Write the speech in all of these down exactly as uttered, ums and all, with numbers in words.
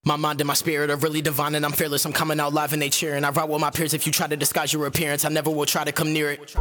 My mind and my spirit are really divine and I'm fearless. I'm coming out live and they cheering. I ride with my peers. If you try to disguise your appearance, I never will try to come near it.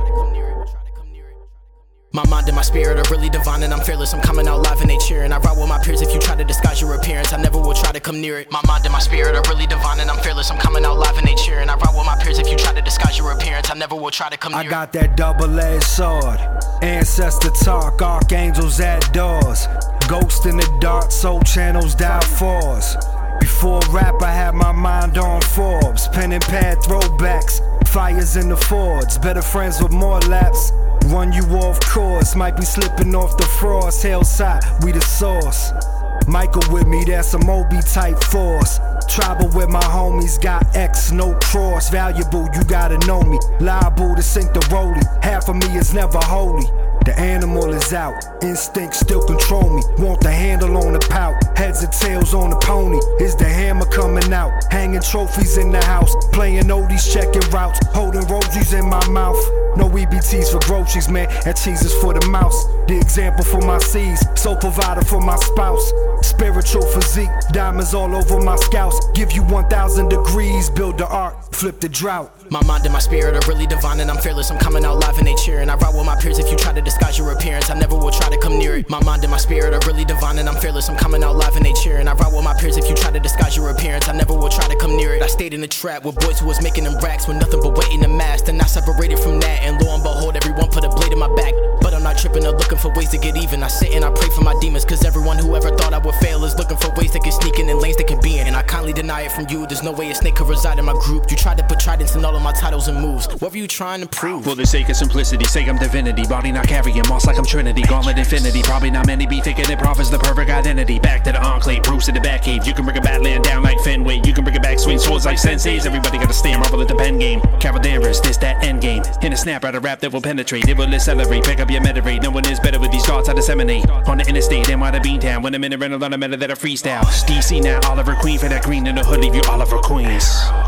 My mind and my spirit are really divine and I'm fearless. I'm coming out live and they cheering. I ride with my peers. If you try to disguise your appearance, I never will try to come near it. My mind and my spirit are really divine and I'm fearless. I'm coming out live and they cheering. I ride with my peers. If you try to disguise your appearance, I never will try to come near it. I got that double-edged sword, ancestor talk, archangels at doors, ghost in the dark, soul channels dial fours. Before rap, I had my mind on Forbes, pen and pad throwbacks, fires in the Fords, better friends with more laps. Run you off course, might be slipping off the frost. Hillside, we the source. Michael with me, that's some Moby type force. Tribal with my homies, got X, no cross. Valuable, you gotta know me. Liable to sink the rollie. Half of me is never holy. The animal is out, instinct still control me. Want the handle on the pout, heads and tails on the pony. Is the hammer coming out? Hanging trophies in the house, playing oldies, checking routes, holding rosies in my mouth. No E B Ts for groceries, man, and cheeses for the mouse. The example for my C's, sole provider for my spouse. Spiritual physique, diamonds all over my scouts. Give you one thousand degrees, build the ark, flip the drought. My mind and my spirit are really divine and I'm fearless. I'm coming out live and they cheering. I ride with my peers. If you try to disguise your appearance, I never will try to come near it. My mind and my spirit are really divine and I'm fearless. I'm coming out live and they cheering. I ride with my peers. If you try to disguise your appearance, I never will try to come near it. I stayed in the trap with boys who was making them racks with nothing but weight in the mask. And I separated from that, and lo and behold, everyone put a blade in my back. But I'm not tripping or looking for ways to get even. I sit and I pray for my demons, cause everyone who ever thought I would fail is looking for ways they can sneak in and lanes they can be in. And I kindly deny it from you. There's no way a snake could reside in my group. You tried to put tridents in all of my titles and moves. What were you trying to prove? For the sake of simplicity, say I'm divinity. Body not carrying moss like I'm Trinity. Gauntlet infinity, probably not many be thinking that prophets the perfect identity. Back to the enclave, Bruce in the back cave. You can bring a badland down like Fenway. You can bring it back, swing swords like senseis. Everybody gotta stay and marvel at the pen game. Carol Danvers, this that end game. In a snap out of rap that will penetrate. It will accelerate, pick up your meta rate. No one is better with these thoughts I disseminate. On the interstate, and why the Beantown. When I'm in a rental on a meta that I freestyle. D C now, Oliver Queen for that green in the hood. Leave you Oliver Queens.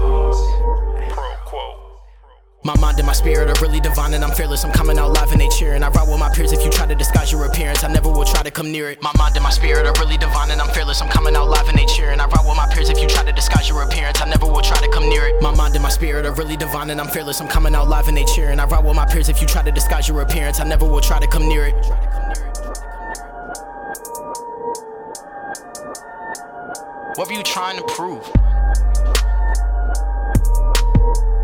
My mind and my spirit are really divine and I'm fearless. I'm coming out live and they cheering. I ride with my peers. If you try to disguise your appearance, I never will try to come near it. My mind and my spirit are really divine and I'm fearless. I'm coming out live and they cheering. I ride with my peers. If you try to disguise your appearance, I never will try to come near it. My mind and my spirit are really divine and I'm fearless. I'm coming out live and they cheering. I ride with my peers. If you try to disguise your appearance, I never will try to come near it. What were you trying to prove?